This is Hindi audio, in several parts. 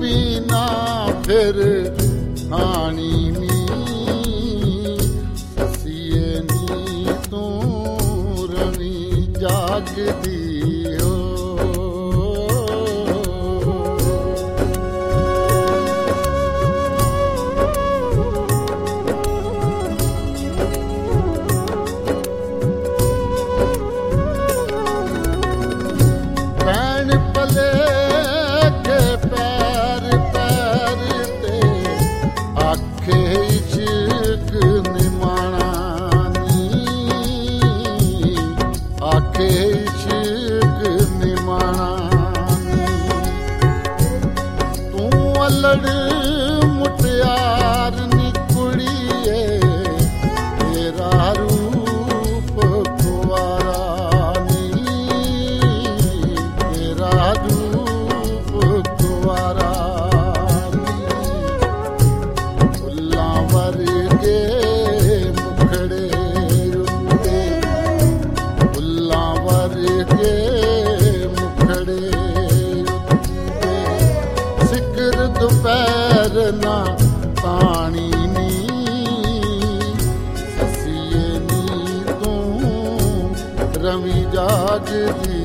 बीना फिर खानी नी ससिए नी तू रवी जागदी हो मुटियार नी कुड़िए तेरा रूप कुवारा नी तेरा रूप कुवारा फुल्ला वर्गे मुखड़े उत्ते फुल्ला वर्गे मुखड़े उत्ते सिकर दुपहर ना पानी नी ससिए नी तू रवी जागदी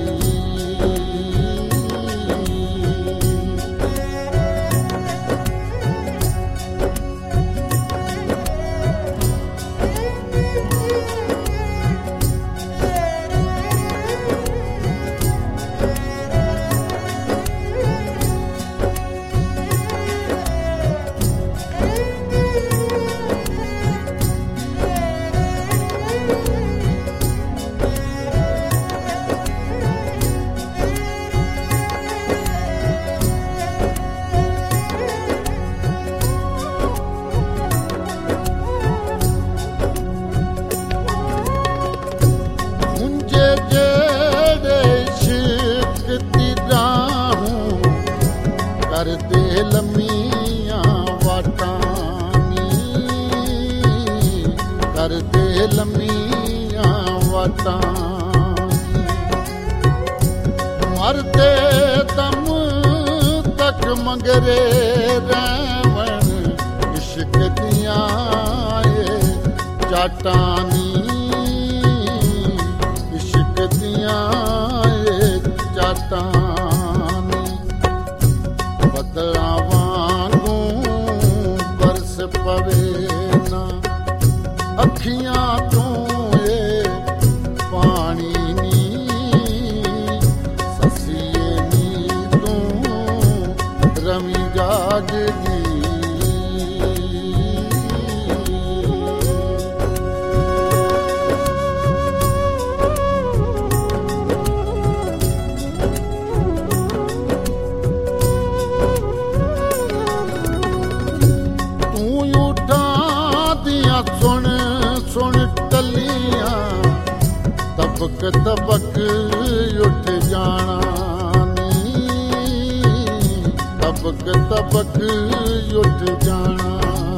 कर दे लम्मियां वाटानी कर दे लम्मियां वाटानी मरते दम तक मंगरे रैवन इश्क दियां ये चाटानी इश्क दियां ये चाटानी बदला वांगू बरस पवे ना अखियां तू ये पानी नी ससिए नी तू रवी जागदी सुन सुन टलियां तबक तबक उठ जाना नी तबक तबक उठ जाना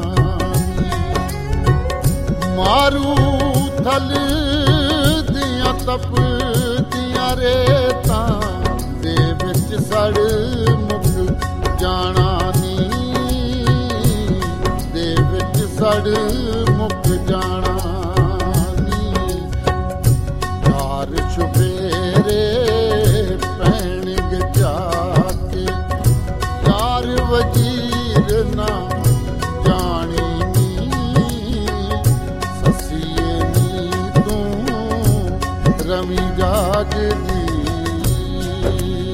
मारू थल दियां तप दियां रेतां दे विच सड़ मुक जाना नी दे विच सड़ मुक जाना नी यार छुपेरे पैण जाके यार वजीर ना जानी नी ससिए नी तू रवी जागदी